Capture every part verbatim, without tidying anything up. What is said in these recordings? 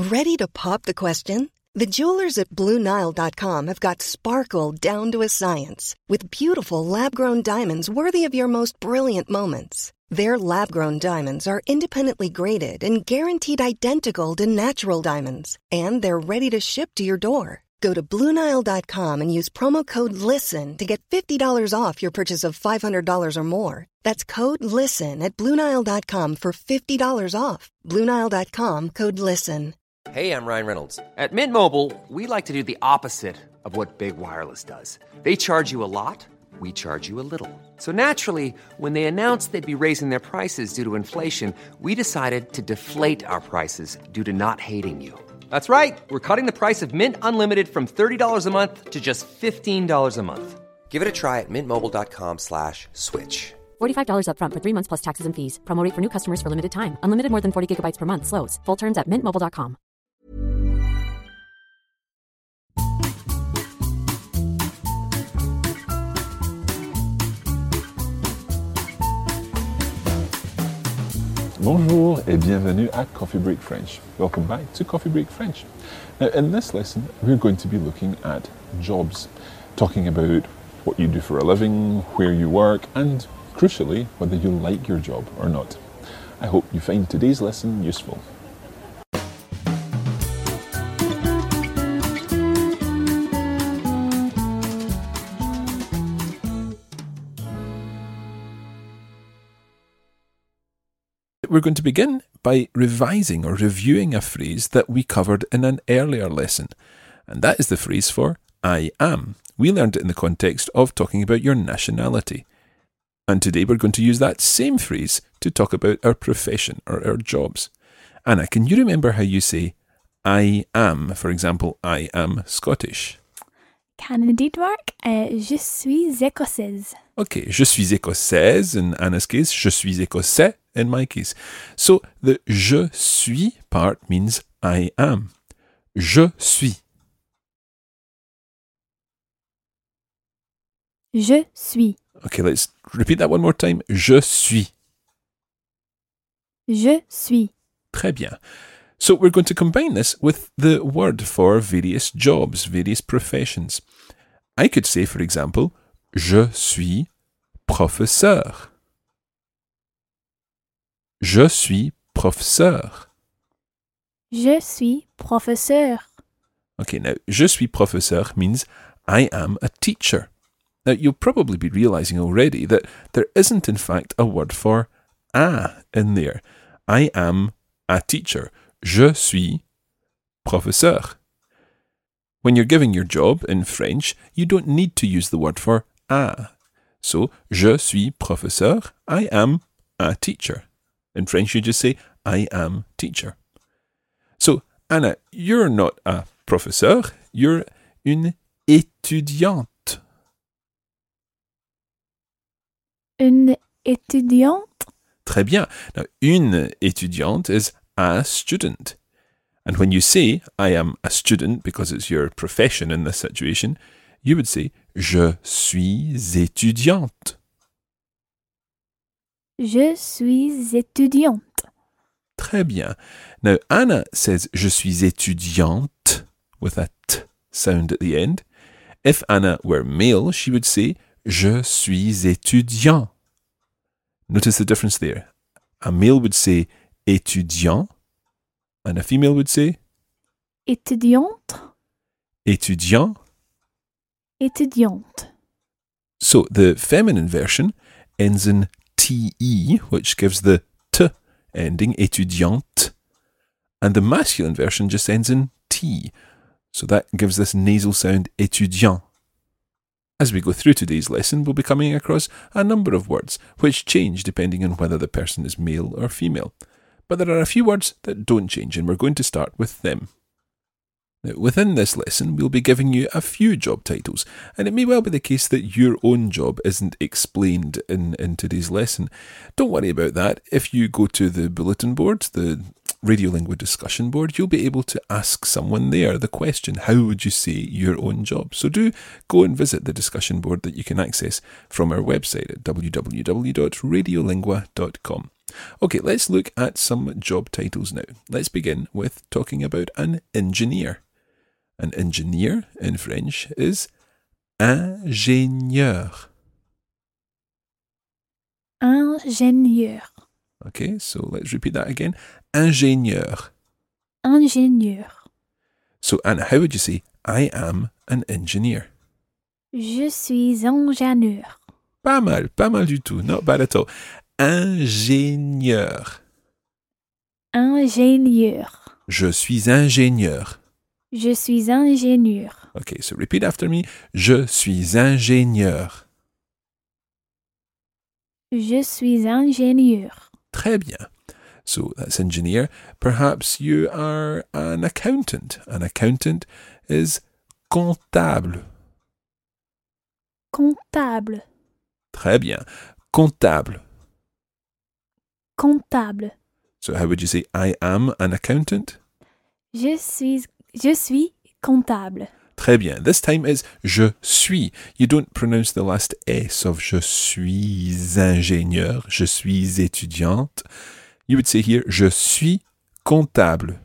Ready to pop the question? The jewelers at Blue Nile dot com have got sparkle down to a science with beautiful lab-grown diamonds worthy of your most brilliant moments. Their lab-grown diamonds are independently graded and guaranteed identical to natural diamonds, and they're ready to ship to your door. Go to Blue Nile dot com and use promo code LISTEN to get fifty dollars off your purchase of five hundred dollars or more. That's code LISTEN at Blue Nile dot com for fifty dollars off. Blue Nile dot com, code LISTEN. Hey, I'm Ryan Reynolds. At Mint Mobile, we like to do the opposite of what Big Wireless does. They charge you a lot, we charge you a little. So naturally, when they announced they'd be raising their prices due to inflation, we decided to deflate our prices due to not hating you. That's right. We're cutting the price of Mint Unlimited from thirty dollars a month to just fifteen dollars a month. Give it a try at mintmobile.com slash switch. forty-five dollars up front for three months plus taxes and fees. Promo rate for new customers for limited time. Unlimited more than forty gigabytes per month. Slows full terms at mint mobile dot com. Bonjour et bienvenue at Coffee Break French. Welcome back to Coffee Break French. Now, in this lesson, we're going to be looking at jobs, talking about what you do for a living, where you work, and crucially, whether you like your job or not. I hope you find today's lesson useful. We're going to begin by revising or reviewing a phrase that we covered in an earlier lesson, and that is the phrase for I am. We learned it in the context of talking about your nationality. And today we're going to use that same phrase to talk about our profession or our jobs. Anna, can you remember how you say I am? For example, I am Scottish. Can indeed work. Uh, je suis écossaise. Okay, je suis écossaise in Anna's case, je suis écossais in my case. So the je suis part means I am. Je suis. Je suis. Okay, let's repeat that one more time. Je suis. Je suis. Très bien. So we're going to combine this with the word for various jobs, various professions. I could say, for example, je suis professeur. Je suis professeur. Je suis professeur. Okay, now, je suis professeur means I am a teacher. Now, you'll probably be realizing already that there isn't, in fact, a word for a in there. I am a teacher. Je suis professeur. When you're giving your job in French, you don't need to use the word for a. So, je suis professeur, I am a teacher. In French, you just say, I am teacher. So, Anna, you're not a professeur, you're une étudiante. Une étudiante? Très bien. Now, une étudiante is a student. And when you say, I am a student, because it's your profession in this situation, you would say, je suis étudiante. Je suis étudiante. Très bien. Now, Anna says, je suis étudiante, with a t sound at the end. If Anna were male, she would say, je suis étudiant. Notice the difference there. A male would say, étudiant, and a female would say, Étudiante. étudiant. Étudiante. So the feminine version ends in te, which gives the t ending, étudiante, and the masculine version just ends in t. So that gives this nasal sound, étudiant. As we go through today's lesson, we'll be coming across a number of words which change depending on whether the person is male or female. But there are a few words that don't change, and we're going to start with them. Now, within this lesson, we'll be giving you a few job titles, and it may well be the case that your own job isn't explained in, in today's lesson. Don't worry about that. If you go to the bulletin board, the Radiolingua discussion board, you'll be able to ask someone there the question, how would you say your own job? So do go and visit the discussion board that you can access from our website at w w w dot radiolingua dot com. Okay, let's look at some job titles now. Let's begin with talking about an engineer. An engineer in French is ingénieur. Ingénieur. Okay, so let's repeat that again. Ingénieur. Ingénieur. So, Anna, how would you say, I am an engineer? Je suis ingénieur. Pas mal, pas mal du tout. Not bad at all. Ingénieur. Ingénieur. Je suis ingénieur. Je suis ingénieur. Okay, so repeat after me. Je suis ingénieur. Je suis ingénieur. Très bien. So that's engineer. Perhaps you are an accountant. An accountant is comptable. Comptable. Très bien. Comptable. Comptable. So how would you say, I am an accountant? Je suis, je suis comptable. Très bien. This time is je suis. You don't pronounce the last S of je suis ingénieur, je suis étudiante. You would say here, je suis comptable.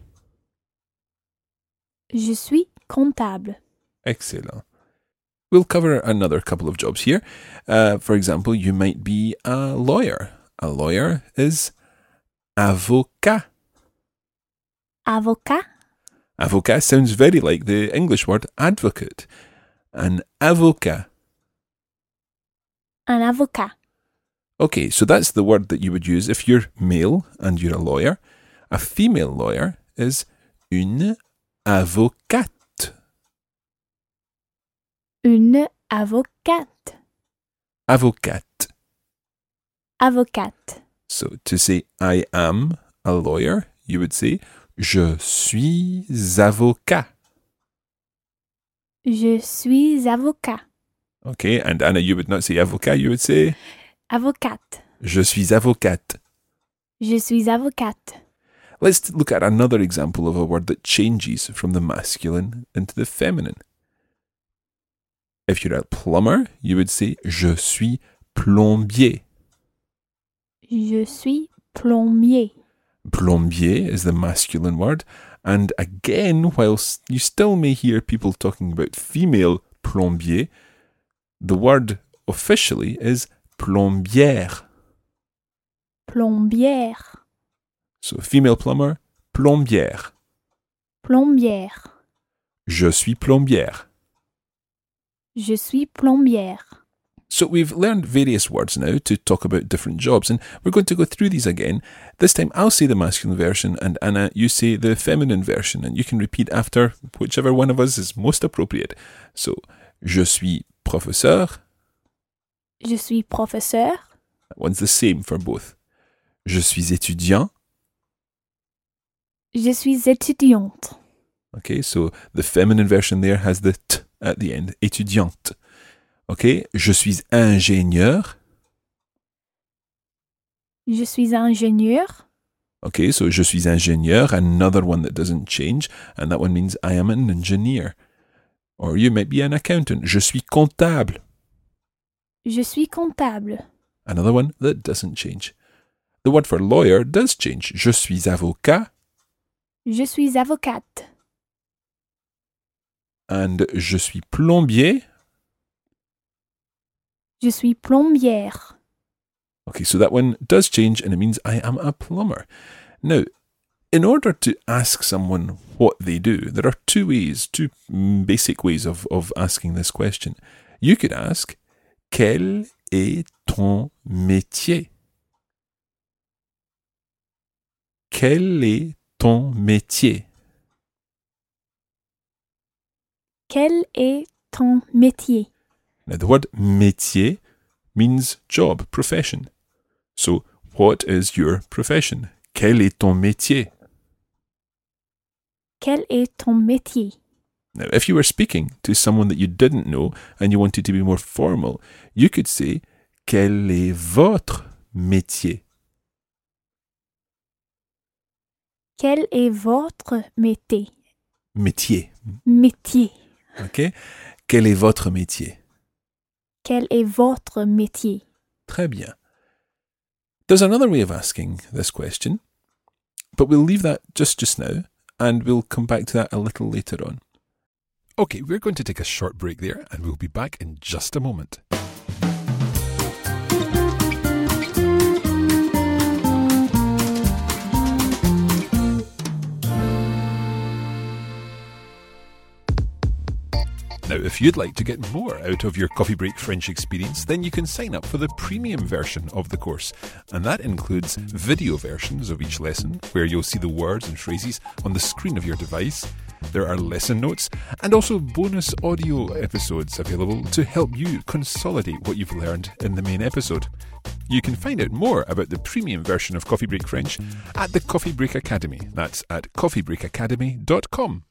Je suis comptable. Excellent. We'll cover another couple of jobs here. Uh, for example, you might be a lawyer. A lawyer is avocat. Avocat. Avocat sounds very like the English word advocate. An avocat. Un avocat. Okay, so that's the word that you would use if you're male and you're a lawyer. A female lawyer is une avocate. Une avocate. Avocate. Avocate. So to say I am a lawyer, you would say je suis avocat. Je suis avocat. Okay, and Anna, you would not say avocat, you would say Avocate. je suis avocate. Je suis avocate. Let's look at another example of a word that changes from the masculine into the feminine. If you're a plumber, you would say je suis plombier. Je suis plombier. Plombier is the masculine word. And again, whilst you still may hear people talking about female plombier, the word officially is plombière. Plombière. So female plumber, plombière. Plombière. Je suis plombière. Je suis plombière. So we've learned various words now to talk about different jobs, and we're going to go through these again. This time I'll say the masculine version, and Anna, you say the feminine version, and you can repeat after whichever one of us is most appropriate. So, je suis professeur. Je suis professeur. That one's the same for both. Je suis étudiant. Je suis étudiante. Okay, so the feminine version there has the t at the end, étudiante. Okay, je suis ingénieur. Je suis ingénieur. Okay, so je suis ingénieur, another one that doesn't change, and that one means I am an engineer. Or you might be an accountant. Je suis comptable. Je suis comptable. Another one that doesn't change. The word for lawyer does change. Je suis avocat. Je suis avocate. And je suis plombier. Je suis plombière. Okay, so that one does change and it means I am a plumber. Now, in order to ask someone what they do, there are two ways, two basic ways of, of asking this question. You could ask, quel est ton métier? Quel est ton métier? Quel est ton métier? Now, the word métier means job, profession. So, what is your profession? Quel est ton métier? Quel est ton métier? Now, if you were speaking to someone that you didn't know and you wanted to be more formal, you could say, quel est votre métier? Quel est votre métier? Métier. Métier. OK? Quel est votre métier? Quel est votre métier? Très bien. There's another way of asking this question, but we'll leave that just just now, and we'll come back to that a little later on. Okay, we're going to take a short break there, and we'll be back in just a moment. Now, if you'd like to get more out of your Coffee Break French experience, then you can sign up for the premium version of the course. And that includes video versions of each lesson, where you'll see the words and phrases on the screen of your device. There are lesson notes and also bonus audio episodes available to help you consolidate what you've learned in the main episode. You can find out more about the premium version of Coffee Break French at the Coffee Break Academy. That's at coffee break academy dot com.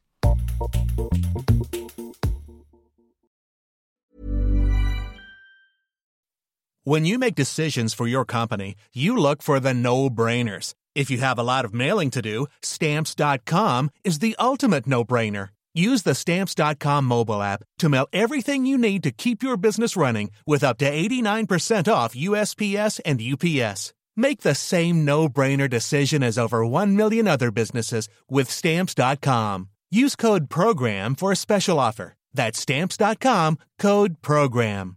When you make decisions for your company, you look for the no-brainers. If you have a lot of mailing to do, Stamps dot com is the ultimate no-brainer. Use the Stamps dot com mobile app to mail everything you need to keep your business running with up to eighty-nine percent off U S P S and U P S. Make the same no-brainer decision as over one million other businesses with Stamps dot com. Use code PROGRAM for a special offer. That's Stamps dot com, code PROGRAM.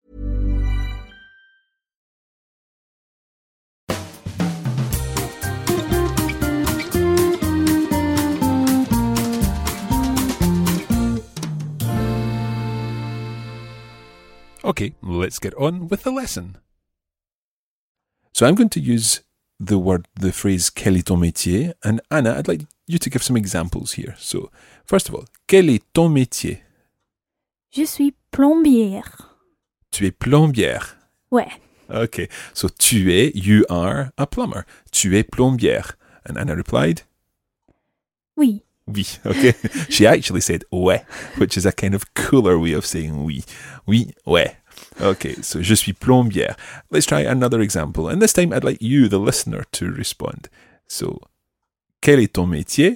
Okay, let's get on with the lesson. So I'm going to use the word, the phrase, quel est ton métier? And Anna, I'd like you to give some examples here. So, first of all, quel est ton métier? Je suis plombière. Tu es plombière. Ouais. Okay, so tu es, you are a plumber. Tu es plombière. And Anna replied? Oui. Oui, okay. She actually said ouais, which is a kind of cooler way of saying oui. Oui, ouais. Okay, so je suis plombière. Let's try another example. And this time I'd like you, the listener, to respond. So, quel est ton métier?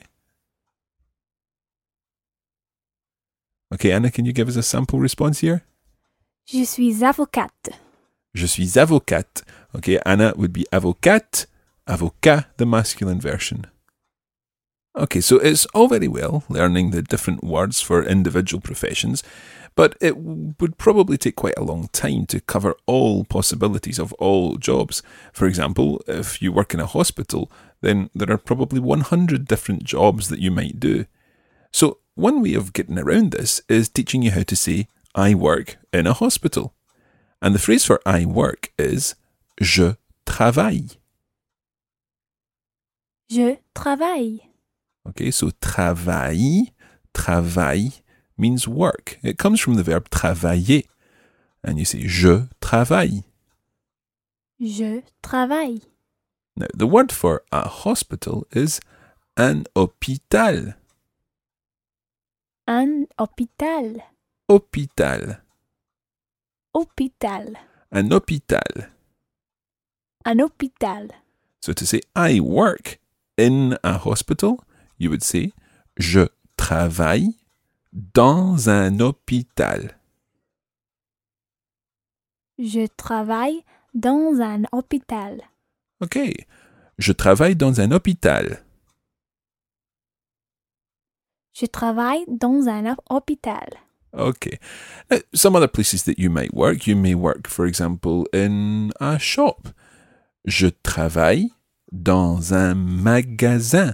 Okay, Anna, can you give us a sample response here? Je suis avocate. Je suis avocate. Okay, Anna would be avocate, avocat, the masculine version. Okay, so it's all very well learning the different words for individual professions, but it would probably take quite a long time to cover all possibilities of all jobs. For example, if you work in a hospital, then there are probably one hundred different jobs that you might do. So one way of getting around this is teaching you how to say, I work in a hospital. And the phrase for I work is, je travaille. Je travaille. Okay, so travail, travail means work. It comes from the verb travailler. And you say, je travaille. Je travaille. Now, the word for a hospital is un hôpital. Un hôpital. Hôpital. Hôpital. Un hôpital. Un hôpital. So to say, I work in a hospital, you would say, je travaille dans un hôpital. Je travaille dans un hôpital. Okay. Je travaille dans un hôpital. Je travaille dans un hôpital. Okay. Now, some other places that you might work, you may work, for example, in a shop. Je travaille dans un magasin.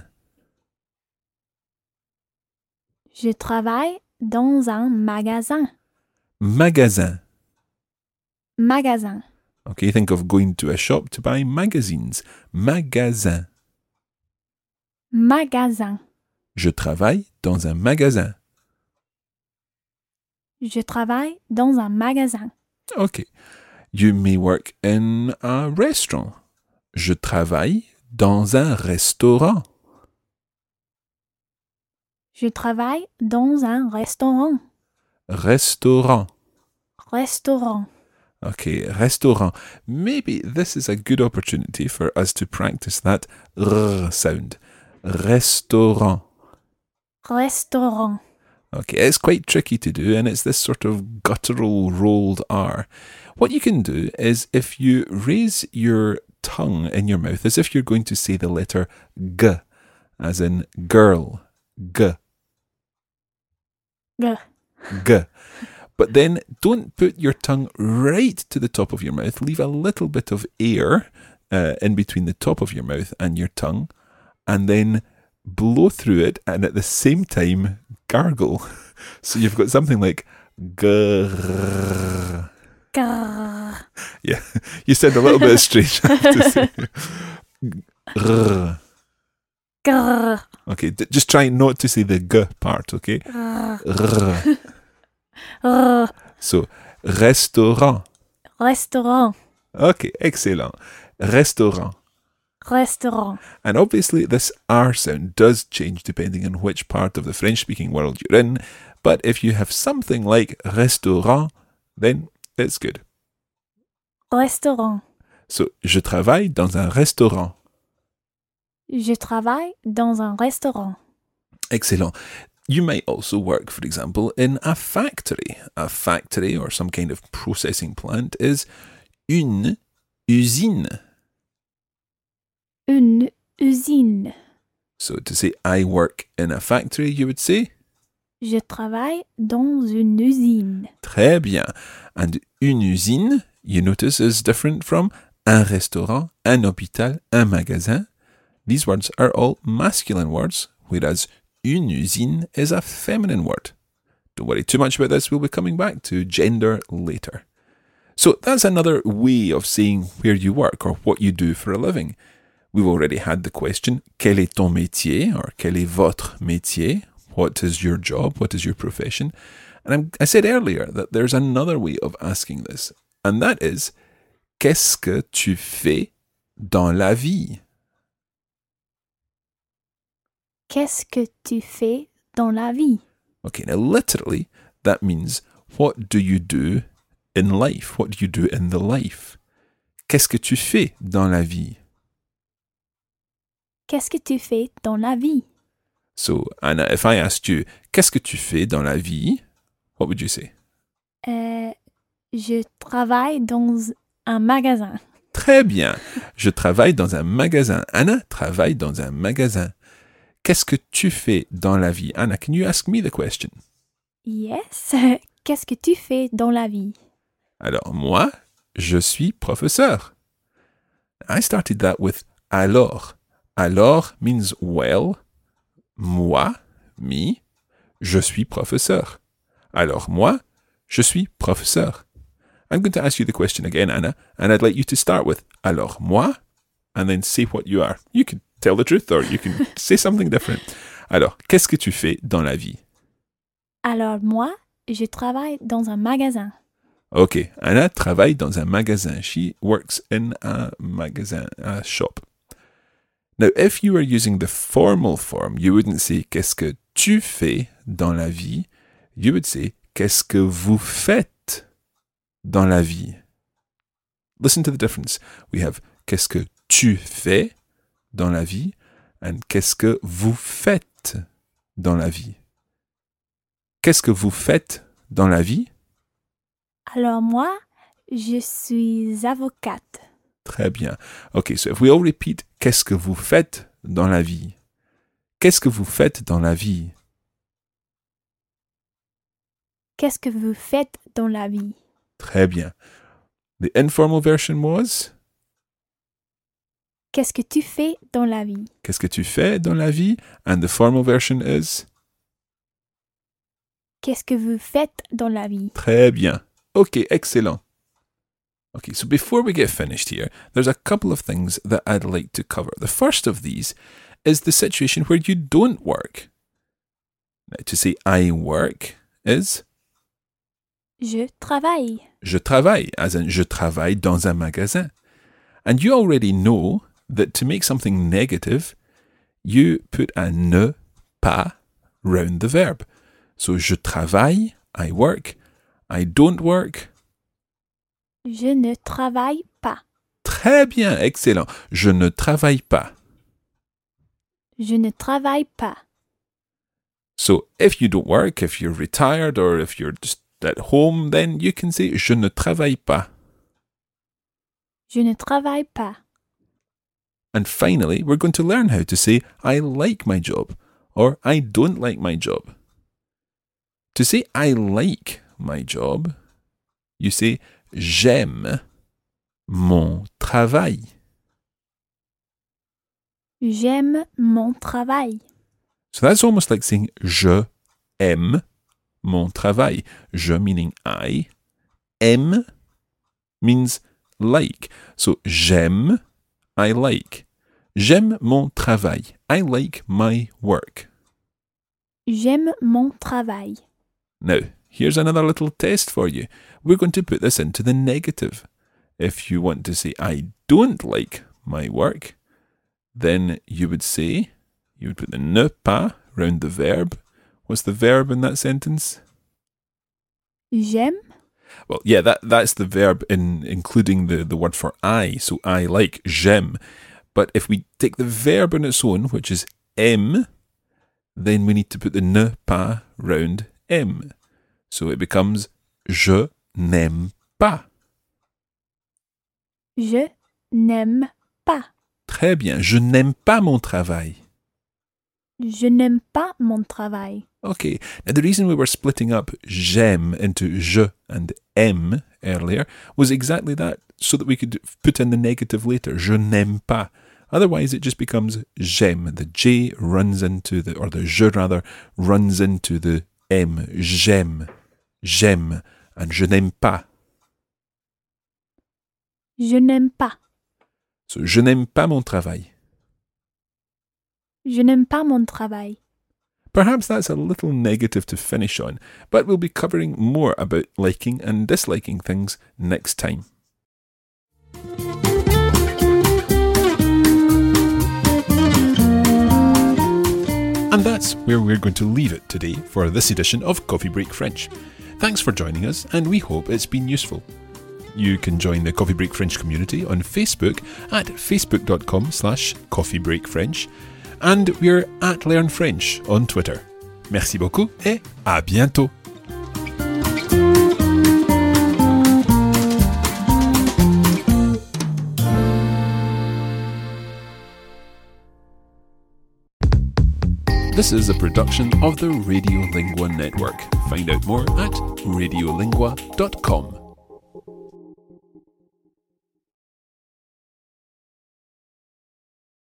Je travaille dans un magasin. Magasin. Magasin. Okay, think of going to a shop to buy magazines. Magasin. Magasin. Je travaille dans un magasin. Je travaille dans un magasin. Okay. You may work in a restaurant. Je travaille dans un restaurant. Je travaille dans un restaurant. Restaurant. Restaurant. Okay, restaurant. Maybe this is a good opportunity for us to practice that r sound. restaurant. Restaurant. Okay, it's quite tricky to do, and it's this sort of guttural rolled R. What you can do is if you raise your tongue in your mouth as if you're going to say the letter G, as in girl, G, G. G. But then don't put your tongue right to the top of your mouth. Leave a little bit of air uh, in between the top of your mouth and your tongue, and then blow through it, and at the same time gargle. So you've got something like grrr. Grrr. Yeah, you sound a little bit strange. I have to say. Grrr. Grrr. Okay, d- just try not to say the g part, okay? Grrr. Grrr. So, restaurant. Restaurant. Okay, excellent. Restaurant. Restaurant. And obviously this R sound does change depending on which part of the French-speaking world you're in, but if you have something like restaurant, then it's good. Restaurant. So, je travaille dans un restaurant. Je travaille dans un restaurant. Excellent. You might also work, for example, in a factory. A factory or some kind of processing plant is une usine. Une usine. So to say I work in a factory, you would say Je travaille dans une usine. très bien. And une usine, you notice, is different from un restaurant, un hôpital, un magasin. These words are all masculine words, whereas une usine is a feminine word. Don't worry too much about this, we'll be coming back to gender later. So that's another way of saying where you work or what you do for a living. We've already had the question, quel est ton métier, or quel est votre métier? What is your job? What is your profession? And I'm, I said earlier that there's another way of asking this, and that is, qu'est-ce que tu fais dans la vie? Qu'est-ce que tu fais dans la vie? Okay, now literally, that means, what do you do in life? What do you do in the life? Qu'est-ce que tu fais dans la vie? Qu'est-ce que tu fais dans la vie? So, Anna, if I asked you, qu'est-ce que tu fais dans la vie? What would you say? Euh, je travaille dans un magasin. Très bien. Je travaille dans un magasin. Anna travaille dans un magasin. Qu'est-ce que tu fais dans la vie? Anna, can you ask me the question? Yes. Qu'est-ce que tu fais dans la vie? Alors, moi, je suis professeur. I started that with alors. Alors means well. Moi, me, je suis professeur. Alors, moi, je suis professeur. I'm going to ask you the question again, Anna, and I'd like you to start with alors, moi, and then say what you are. You can tell the truth or you can say something different. Alors, qu'est-ce que tu fais dans la vie? Alors moi, je travaille dans un magasin. Okay, Anna travaille dans un magasin. She works in a magasin, a shop. Now, if you were using the formal form, you wouldn't say qu'est-ce que tu fais dans la vie. You would say qu'est-ce que vous faites dans la vie. Listen to the difference. We have qu'est-ce que tu fais dans la vie and qu'est-ce que vous faites dans la vie. Qu'est-ce que vous faites dans la vie? Alors moi, je suis avocate. Très bien. Okay, so if we all repeat, qu'est-ce que vous faites dans la vie? Qu'est-ce que vous faites dans la vie? Qu'est-ce que vous faites dans la vie? Très bien. The informal version was? Qu'est-ce que tu fais dans la vie? Qu'est-ce que tu fais dans la vie? And the formal version is? Qu'est-ce que vous faites dans la vie? Très bien. Okay, excellent. Okay, so before we get finished here, there's a couple of things that I'd like to cover. The first of these is the situation where you don't work. Now, to say I work is? Je travaille. Je travaille, as in je travaille dans un magasin. And you already know that to make something negative, you put a ne pas round the verb. So je travaille, I work. I don't work. Je ne travaille pas. Très bien, excellent. Je ne travaille pas. Je ne travaille pas. So if you don't work, if you're retired, or if you're just at home, then you can say je ne travaille pas. Je ne travaille pas. And finally, we're going to learn how to say I like my job or I don't like my job. To say I like my job, you say j'aime mon travail. J'aime mon travail. So that's almost like saying je aime mon travail. Je meaning I. Aime means like. So j'aime, I like. J'aime mon travail. I like my work. J'aime mon travail. Now, here's another little test for you. We're going to put this into the negative. If you want to say I don't like my work, then you would say, you would put the ne pas round the verb. What's the verb in that sentence? J'aime. Well, yeah, that, that's the verb in including the, the word for I. So I like, j'aime. But if we take the verb on its own, which is aime, then we need to put the ne pas round aime. So it becomes je n'aime pas. Je n'aime pas. Très bien. Je n'aime pas mon travail. Je n'aime pas mon travail. Okay. Now the reason we were splitting up j'aime into je and aime earlier was exactly that, so that we could put in the negative later. Je n'aime pas. Otherwise it just becomes j'aime. The J runs into the, or the je rather, runs into the M. J'aime. J'aime. And je n'aime pas. Je n'aime pas. So je n'aime pas mon travail. Je n'aime pas mon travail. Perhaps that's a little negative to finish on, but we'll be covering more about liking and disliking things next time. And that's where we're going to leave it today for this edition of Coffee Break French. Thanks for joining us, and we hope it's been useful. You can join the Coffee Break French community on Facebook at facebook.com slash coffeebreakfrench, and we're at Learn French on Twitter. Merci beaucoup et à bientôt. This is a production of the Radiolingua Network. Find out more at radiolingua dot com.